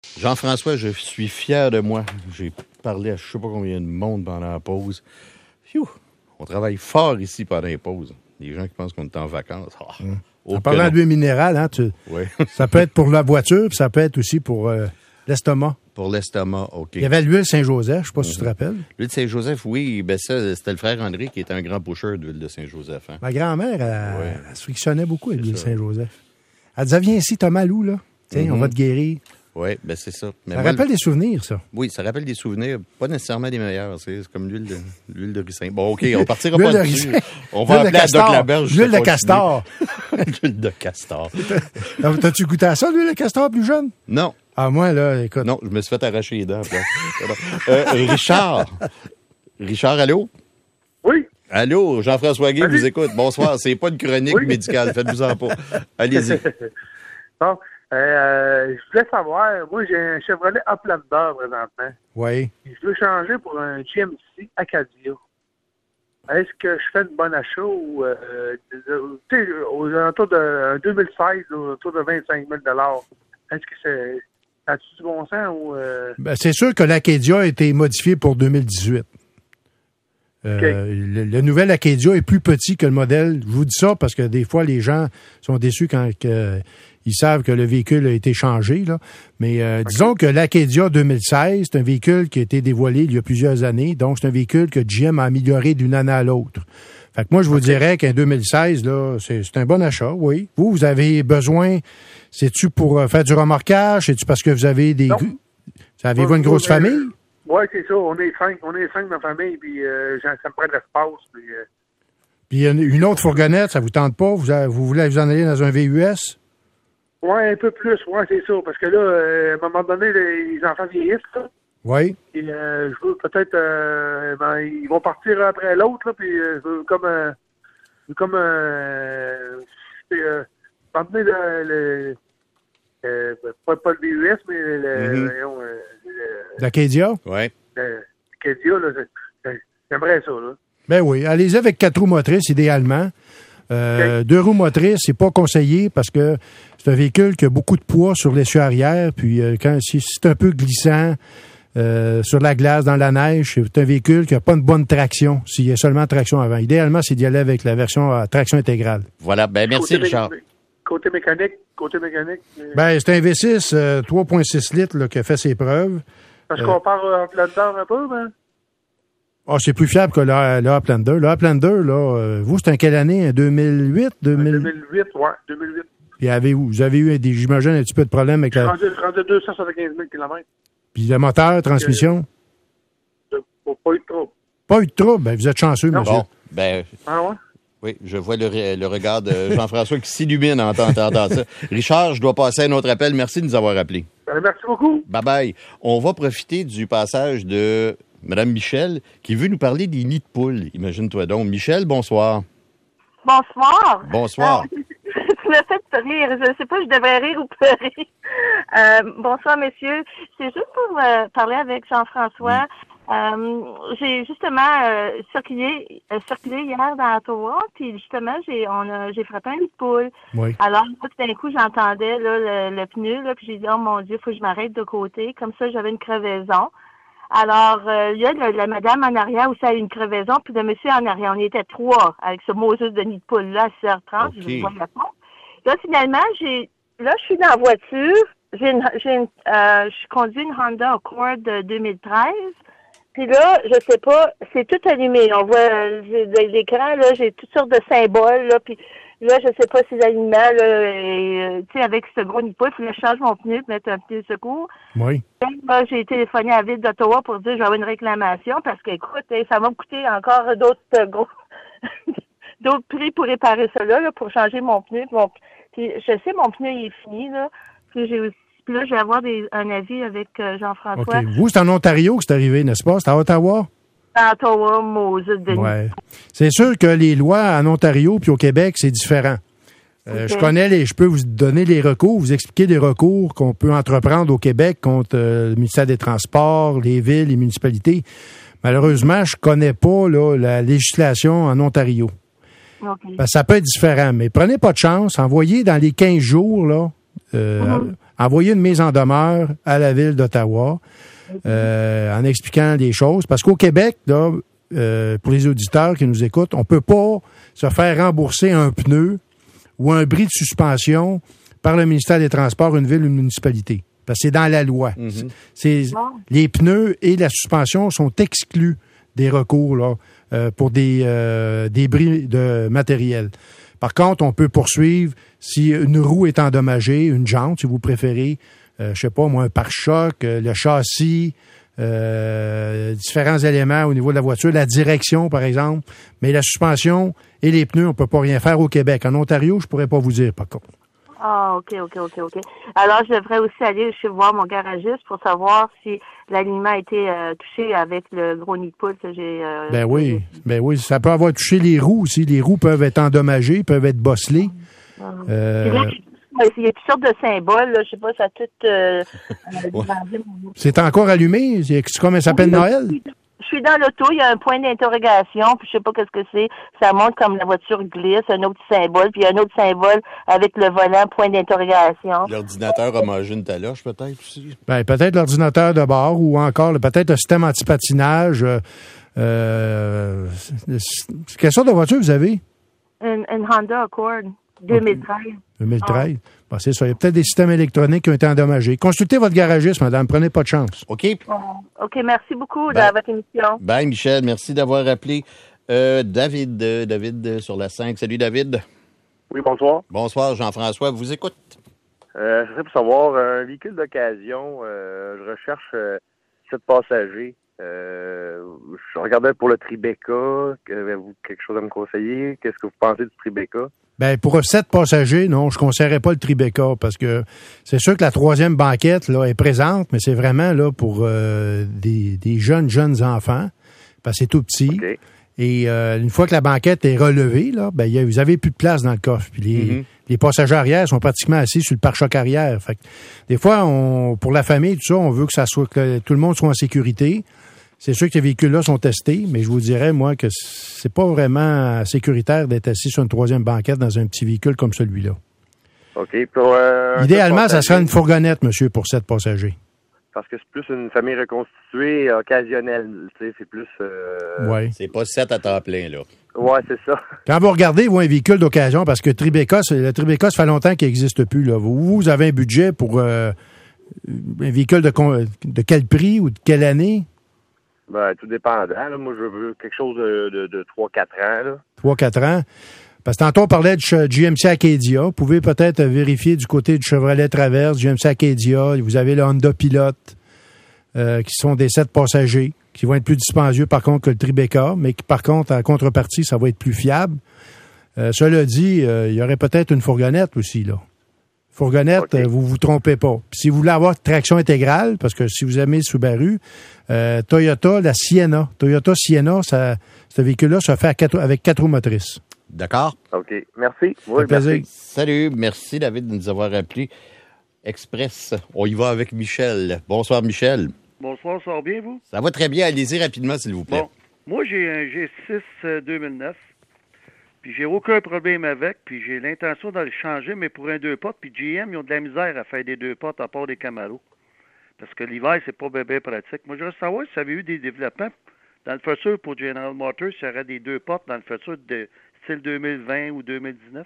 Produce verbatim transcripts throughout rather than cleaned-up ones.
Jean-François, je suis fier de moi. J'ai parlé à je ne sais pas combien de monde pendant la pause. Phew, on travaille fort ici pendant les pauses. Les gens qui pensent qu'on est en vacances. Oh, mmh. En parlant d'huile minérale, hein, tu, oui. ça peut être pour la voiture, puis ça peut être aussi pour euh, l'estomac. Pour l'estomac, OK. Il y avait l'huile Saint-Joseph, je ne sais pas mmh. si tu te rappelles. L'huile Saint-Joseph, oui. Ben ça, c'était le frère André qui était un grand pusher d'huile de Saint-Joseph. Hein. Ma grand-mère, elle, oui. elle se frictionnait beaucoup avec l'huile Saint-Joseph. Elle disait, viens ici, t'as mal où, là? Tiens, mmh. on va te guérir. Oui, ben c'est ça. Mais ça moi, rappelle le... des souvenirs, ça. Oui, ça rappelle des souvenirs, pas nécessairement des meilleurs. C'est comme l'huile de, l'huile de ricin. Bon, OK, on partira pas dessus. On va appeler à Doc Laberge. L'huile de castor. L'huile de castor. T'as-tu goûté à ça, l'huile de castor, plus jeune? Non. Ah, moi, là, écoute. Non, je me suis fait arracher les dents. euh, Richard. Richard, allô? Oui. Allô, Jean-François Guy vous écoute. Bonsoir. C'est pas une chronique oui. médicale. Faites-vous-en pas. Allez-y. Bon. Euh, je voulais savoir, moi j'ai un Chevrolet Uplander présentement. Oui. Je veux changer pour un G M C Acadia. Est-ce que je fais une bonne achat ou euh, tu sais, aux alentours de deux mille seize, autour de vingt-cinq mille dollars. Est-ce que c'est as-tu du bon sens ou euh... ben, c'est sûr que l'Acadia a été modifié pour deux mille dix-huit. Euh, okay. le, le nouvel Acadia est plus petit que le modèle. Je vous dis ça parce que des fois, les gens sont déçus quand que, ils savent que le véhicule a été changé. Là. Mais euh, okay. disons que l'Acadia deux mille seize, c'est un véhicule qui a été dévoilé il y a plusieurs années. Donc, c'est un véhicule que G M a amélioré d'une année à l'autre. Fait que moi, je vous okay. dirais qu'un deux mille seize, là, c'est, c'est un bon achat, oui. Vous, vous avez besoin, c'est-tu pour euh, faire du remorquage? C'est-tu parce que vous avez des... Non. Avez-vous une grosse famille? Oui, c'est ça. On est cinq. On est cinq dans la famille, puis euh, ça me prend de l'espace. Puis, euh... puis une autre fourgonnette, ça vous tente pas? Vous, avez, vous voulez vous en aller dans un V U S? Oui, un peu plus. Oui, c'est ça. Parce que là, euh, à un moment donné, les enfants vieillissent. Là. Oui. Et euh, je veux peut-être... Euh, ben, ils vont partir après l'autre, là, puis euh, je veux comme... Euh, je veux comme... Euh, euh, m'emmener le... le Euh, pas, pas le V U S, mais le, mm-hmm. voyons, euh, le l'Acadia? Oui. L'Acadia, là, j'aimerais ça, là. Ben oui, allez-y avec quatre roues motrices, idéalement. Euh, okay. Deux roues motrices, c'est pas conseillé parce que c'est un véhicule qui a beaucoup de poids sur l'essieu arrière, puis euh, quand si c'est un peu glissant euh, sur la glace, dans la neige, c'est un véhicule qui n'a pas une bonne traction, s'il y a seulement traction avant. Idéalement, c'est d'y aller avec la version à traction intégrale. Voilà, ben merci, côté Richard. Mé- côté mécanique, côté mécanique. Euh... Ben, c'est un V six euh, trois virgule six litres là, qui a fait ses preuves. Parce qu'on euh... part en Uplander un peu, ben? Ah, oh, c'est plus fiable que le, le Uplander. Le Uplander, là, euh, vous, c'est en quelle année? En deux mille huit? deux mille... deux mille huit, oui, deux mille huit. Puis avez, vous avez eu, des, j'imagine, un petit peu de problème avec je la... rendu, je rendu deux cent soixante-quinze mille kilomètres. Puis le moteur, transmission? Euh, pas eu de trouble. Pas eu de trouble? Ben, vous êtes chanceux, non. monsieur. Bon, ben... Ah ouais? Oui, je vois le, le regard de Jean-François qui s'illumine en entendant ça. Richard, je dois passer à un autre appel. Merci de nous avoir appelés. Ben, merci beaucoup. Bye-bye. On va profiter du passage de Mme Michel qui veut nous parler des nids de poules. Imagine-toi donc. Michel, bonsoir. Bonsoir. Bonsoir. Euh, tu m'as fait rire. Je ne sais pas si je devrais rire ou pleurer. Euh, bonsoir, messieurs. C'est juste pour euh, parler avec Jean-François. Oui. Euh, j'ai justement euh, circulé, euh, circulé hier dans Ottawa, puis justement, j'ai on a, j'ai frappé un nid de poule. Oui. Alors, tout d'un coup, j'entendais là, le, le pneu, là, puis j'ai dit, oh mon Dieu, il faut que je m'arrête de côté. Comme ça, j'avais une crevaison. Alors, euh, il y a la, la madame en arrière aussi a eu une crevaison, puis le monsieur en arrière. On était trois avec ce Moses de nid de poule-là à six heures trente. Okay. Je ne voyais pas. Là, finalement, j'ai là, je suis dans la voiture. J'ai une, j'ai une, euh, je conduis une Honda Accord de deux mille treize. Puis là, je sais pas, c'est tout allumé. On voit euh, l'écran, là, j'ai toutes sortes de symboles, là, puis là, je sais pas si l'aliment, là, et, tu sais, avec ce gros nid de poule, il faut que je change mon pneu, mettre un pneu de secours. Oui. Là, j'ai téléphoné à la ville d'Ottawa pour dire que je vais avoir une réclamation, parce que, écoute, ça va me coûter encore d'autres euh, gros, d'autres prix pour réparer ça là, là, pour changer mon pneu. Mon, puis je sais, mon pneu, il est fini, là, puis j'ai aussi Puis là, je vais avoir des, un avis avec euh, Jean-François. OK. Vous, c'est en Ontario que c'est arrivé, n'est-ce pas? C'est à Ottawa? À Ottawa, Moses, Denis. Ouais. C'est sûr que les lois en Ontario puis au Québec, c'est différent. Euh, okay. Je connais les, je peux vous donner les recours, vous expliquer les recours qu'on peut entreprendre au Québec contre euh, le ministère des Transports, les villes, les municipalités. Malheureusement, je connais pas là, la législation en Ontario. Okay. Ben, ça peut être différent, mais prenez pas de chance. Envoyez dans les quinze jours, là, euh, mm-hmm. envoyer une mise en demeure à la Ville d'Ottawa euh, en expliquant les choses. Parce qu'au Québec, là, euh, pour les auditeurs qui nous écoutent, on peut pas se faire rembourser un pneu ou un bris de suspension par le ministère des Transports, une ville ou une municipalité. Parce que c'est dans la loi. Mm-hmm. C'est, les pneus et la suspension sont exclus des recours là, euh, pour des, euh, des bris de matériel. Par contre, on peut poursuivre si une roue est endommagée, une jante, si vous préférez, euh, je sais pas moi, un pare-choc, euh, le châssis, euh, différents éléments au niveau de la voiture, la direction, par exemple. Mais la suspension et les pneus, on peut pas rien faire au Québec. En Ontario, je pourrais pas vous dire, par contre. Ah, OK, OK, OK, OK. Alors, je devrais aussi aller chez voir mon garagiste pour savoir si l'alignement a été euh, touché avec le gros nid de poule que j'ai... Euh, ben oui, ben oui. Ça peut avoir touché les roues aussi. Les roues peuvent être endommagées, peuvent être bosselées. Ah. Euh... Là, il y a toutes sortes de symboles, là. Je sais pas, ça a tout... Euh, ouais. C'est encore allumé? C'est comme un sapin de Noël? Je suis dans l'auto, il y a un point d'interrogation, puis je sais pas qu'est-ce que c'est. Ça montre comme la voiture glisse, un autre symbole, puis un autre symbole avec le volant, point d'interrogation. L'ordinateur a mangé une taloche, peut-être, aussi? Ben, peut-être l'ordinateur de bord ou encore peut-être le système anti-patinage. Euh, euh, quelle sorte de voiture vous avez? Une, une Honda Accord deux mille treize. deux mille treize. Ah. Bon, c'est ça. Il y a peut-être des systèmes électroniques qui ont été endommagés. Consultez votre garagiste, madame. Prenez pas de chance. OK. OK, merci beaucoup Bye. de votre émission. Bye, Michel. Merci d'avoir appelé. Euh, David, euh, David euh, sur la cinq. Salut, David. Oui, bonsoir. Bonsoir, Jean-François. Vous écoute. Euh, je voudrais pour savoir, un véhicule d'occasion, euh, je recherche euh, sept passagers. Euh, je regardais pour le Tribeca. Avez-vous quelque chose à me conseiller? Qu'est-ce que vous pensez du Tribeca? Ben, pour sept passagers, non, je ne conseillerais pas le Tribeca parce que c'est sûr que la troisième banquette là, est présente, mais c'est vraiment là pour euh, des, des jeunes, jeunes enfants, parce que c'est tout petit. Okay. Et euh, une fois que la banquette est relevée, là, ben, y a, vous avez plus de place dans le coffre. Puis les, mm-hmm. les passagers arrière sont pratiquement assis sur le pare-choc arrière. Fait que, des fois, on, pour la famille, tout ça, on veut que ça soit que tout le monde soit en sécurité. C'est sûr que les véhicules-là sont testés, mais je vous dirais, moi, que c'est pas vraiment sécuritaire d'être assis sur une troisième banquette dans un petit véhicule comme celui-là. OK. Pour, euh, idéalement, ça sera une fourgonnette, monsieur, pour sept passagers. Parce que c'est plus une famille reconstituée, occasionnelle. Tu sais, c'est plus... Euh... Ouais. C'est pas sept à temps plein, là. Ouais, c'est ça. Quand vous regardez, vous, un véhicule d'occasion, parce que Tribeca, le Tribeca, ça fait longtemps qu'il n'existe plus, là. Vous, vous avez un budget pour euh, un véhicule de, de quel prix ou de quelle année? Ben, tout dépendant. Là. Moi, je veux quelque chose de, de, de trois à quatre ans. Là. trois à quatre ans. Parce que tantôt, on parlait de G M C Acadia. Vous pouvez peut-être vérifier du côté du Chevrolet Traverse, G M C Acadia. Vous avez le Honda Pilot, euh, qui sont des sept passagers, qui vont être plus dispendieux, par contre, que le Tribeca, mais qui, par contre, en contrepartie, ça va être plus fiable. Euh, cela dit, euh, il y aurait peut-être une fourgonnette aussi, là. Fourgonnette, okay. euh, vous vous trompez pas. Puis si vous voulez avoir traction intégrale, parce que si vous aimez Subaru, euh, Toyota, la Sienna. Toyota Sienna, ça, ce véhicule-là se fait à quatre, avec quatre roues motrices. D'accord. OK. Merci. Oui, merci. Salut. Merci, David, de nous avoir appelé. Express. On y va avec Michel. Bonsoir, Michel. Bonsoir, ça va bien, vous? Ça va très bien. Allez-y rapidement, s'il vous plaît. Bon. Moi, j'ai un G six euh, deux mille neuf. Puis j'ai aucun problème avec, puis j'ai l'intention de le changer, mais pour un deux portes, puis G M, ils ont de la misère à faire des deux portes à part des Camaro. Parce que l'hiver, c'est pas bébé pratique. Moi, je veux savoir si ça avait eu des développements dans le futur pour General Motors, s'il y aurait des deux portes dans le futur de style deux mille vingt ou deux mille dix-neuf.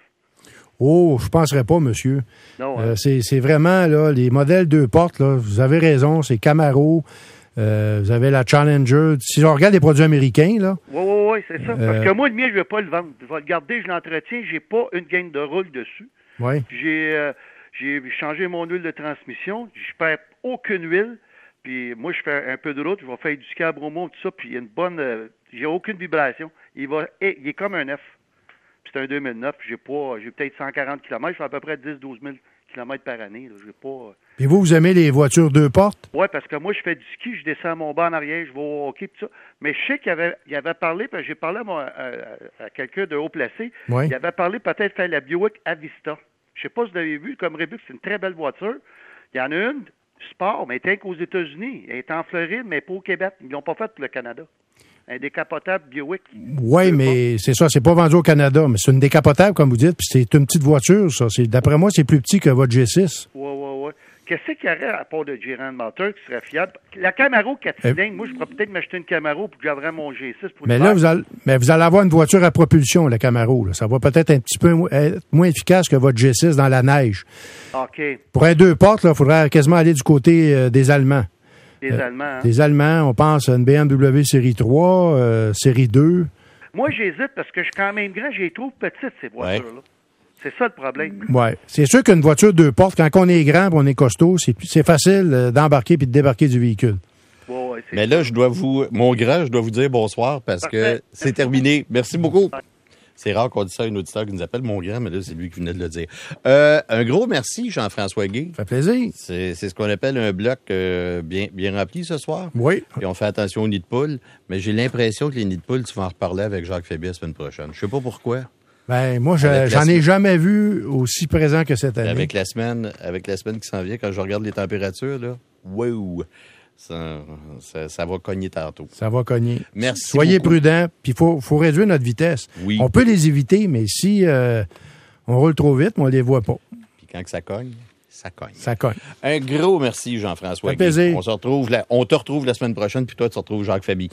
Oh, je penserais pas, monsieur. Non, hein? euh, c'est, c'est vraiment, là, les modèles deux portes, là, vous avez raison, c'est Camaro. Euh, vous avez la Challenger. Si on regarde les produits américains, là. Oui, oui, oui, c'est ça. Euh... Parce que moi, le mien, je ne vais pas le vendre. Je vais le garder, je l'entretiens. J'ai pas une gaine de roule dessus. Oui. J'ai, euh, j'ai changé mon huile de transmission. Je perds aucune huile. Puis moi, je fais un peu de route. Je vais faire du Scabromo, tout ça. Puis il y a une bonne. Euh, j'ai aucune vibration. Il va, il est comme un F. Puis c'est un deux mille neuf. J'ai pas, j'ai peut-être cent quarante kilomètres. Je fais à peu près dix à douze mille kilomètres par année. Là. J'ai pas. Et vous, vous aimez les voitures deux portes? Oui, parce que moi, je fais du ski, je descends mon banc en arrière, je vais au hockey, tout ça. Mais je sais qu'il avait, il avait parlé, parce que j'ai parlé à, mon, à, à quelqu'un de haut placé, oui. Il avait parlé peut-être faire la Buick Avista. Je sais pas si vous l'avez vu, comme Rebuck, c'est une très belle voiture. Il y en a une, sport, mais elle est qu'aux États-Unis. Elle est en Floride, mais pas au Québec. Ils l'ont pas faite pour le Canada. Un décapotable Buick. Oui, mais c'est ça, c'est pas vendu au Canada, mais c'est une décapotable, comme vous dites, puis c'est une petite voiture, ça. C'est, d'après moi, c'est plus petit que votre G six. Oui, oui, oui. Qu'est-ce qu'il y aurait à part de General Motors qui serait fiable? La Camaro quatre cylindres, moi, je pourrais peut-être m'acheter une Camaro pour que j'aurais mon G six pour Mais là, vous allez, mais vous allez avoir une voiture à propulsion, la Camaro. Là. Ça va peut-être un petit peu mo- être moins efficace que votre G six dans la neige. OK. Pour un deux portes, il faudrait quasiment aller du côté euh, des Allemands. Des euh, Allemands, hein? Des Allemands, on pense à une B M W série trois, euh, série deux. Moi, j'hésite parce que je suis quand même grand, je les trouve petites, ces voitures-là. Ouais. C'est ça le problème. Oui. C'est sûr qu'une voiture deux portes, quand on est grand et on est costaud, c'est, c'est facile d'embarquer et de débarquer du véhicule. Ouais, ouais, Mais là, je dois vous, mon grand, je dois vous dire bonsoir parce Parfait. que c'est terminé. Merci beaucoup. C'est rare qu'on dise ça à un auditeur qui nous appelle mon grand, mais là, c'est lui qui venait de le dire. Euh, un gros merci, Jean-François Guay. Ça fait plaisir. C'est, c'est ce qu'on appelle un bloc euh, bien, bien rempli ce soir. Oui. Et on fait attention aux nids de poules. Mais j'ai l'impression que les nids de poules, tu vas en reparler avec Jacques Fébier la semaine prochaine. Je sais pas pourquoi. Ben, moi, je, j'en ai jamais vu aussi présent que cette année. Avec la semaine, avec la semaine qui s'en vient, quand je regarde les températures, là, wow! Ça, ça, ça va cogner tantôt. Ça va cogner. Merci. Soyez beaucoup. prudents, puis il faut, faut réduire notre vitesse. Oui. On peut les éviter, mais si euh, on roule trop vite, on les voit pas. Puis quand que ça cogne, ça cogne. Ça cogne. Un gros merci, Jean-François. Un plaisir. On se retrouve, la, on te retrouve la semaine prochaine, puis toi, tu retrouves Jacques Fabi.